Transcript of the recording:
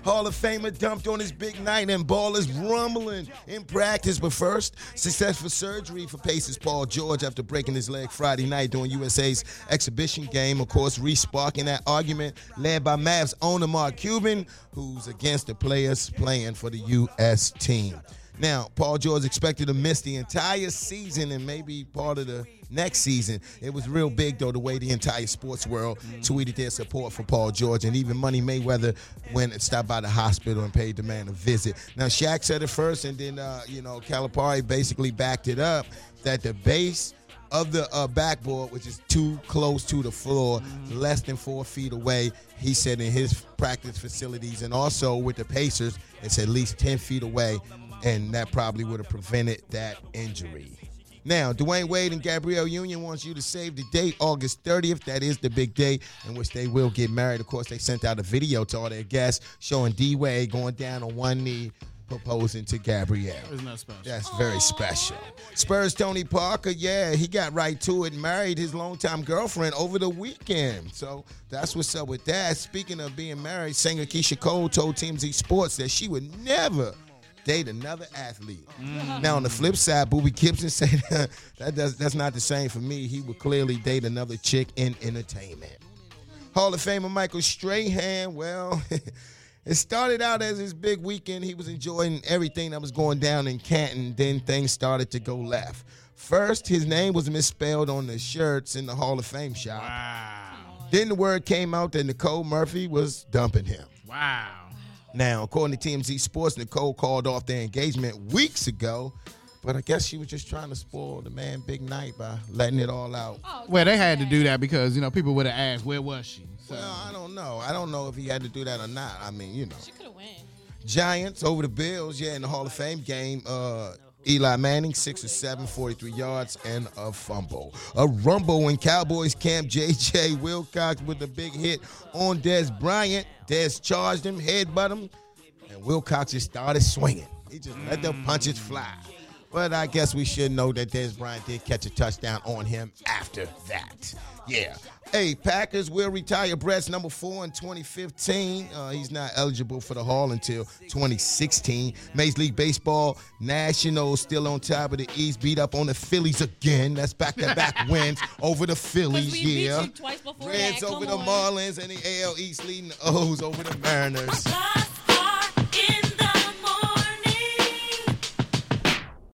Hall of Famer dumped on his big night and ballers rumbling in practice. But first, successful surgery for Pacers Paul George after breaking his leg Friday night during USA's exhibition game. Of course, re-sparking that argument led by Mavs owner Mark Cuban, who's against the players playing for the U.S. team. Now, Paul George expected to miss the entire season and maybe part of the next season. It was real big, though, the way the entire sports world tweeted their support for Paul George. And even Money Mayweather went and stopped by the hospital and paid the man a visit. Now, Shaq said it first, and then, Calipari basically backed it up that the base of the backboard, which is too close to the floor, less than 4 feet away, he said in his practice facilities, and also with the Pacers, it's at least 10 feet away, and that probably would have prevented that injury. Now, Dwayne Wade and Gabrielle Union wants you to save the date, August 30th. That is the big day in which they will get married. Of course, they sent out a video to all their guests showing D-Wade going down on one knee, proposing to Gabrielle. Isn't that special? That's very special. Spurs Tony Parker, he got right to it and married his longtime girlfriend over the weekend. So that's what's up with that. Speaking of being married, singer Keisha Cole told TMZ Sports that she would never date another athlete. Now, on the flip side, Boobie Gibson said that's not the same for me. He would clearly date another chick in entertainment. Hall of Famer Michael Strahan, it started out as his big weekend. He was enjoying everything that was going down in Canton. Then things started to go left. First, his name was misspelled on the shirts in the Hall of Fame shop. Wow. Then the word came out that Nicole Murphy was dumping him. Wow. Now, according to TMZ Sports, Nicole called off their engagement weeks ago, but I guess she was just trying to spoil the man big night by letting it all out. Well, they had to do that because, people would have asked, where was she? So. Well, I don't know. I don't know if he had to do that or not. I mean, She could have won. Giants over the Bills, in the Hall of Fame game. Eli Manning, 6 of 7, 43 yards, and a fumble. A rumble in Cowboys camp. J.J. Wilcox with a big hit on Dez Bryant. Dez charged him, headbutt him, and Wilcox just started swinging. He just let the punches fly. But I guess we should know that Dez Bryant did catch a touchdown on him after that. Yeah. Hey, Packers will retire Brett's number 4 in 2015. He's not eligible for the Hall until 2016. Major League Baseball, Nationals still on top of the East, beat up on the Phillies again. That's back-to-back wins over the Phillies, we beat you twice before Reds that. over Come the on. Marlins, and the AL East leading the O's over the Mariners.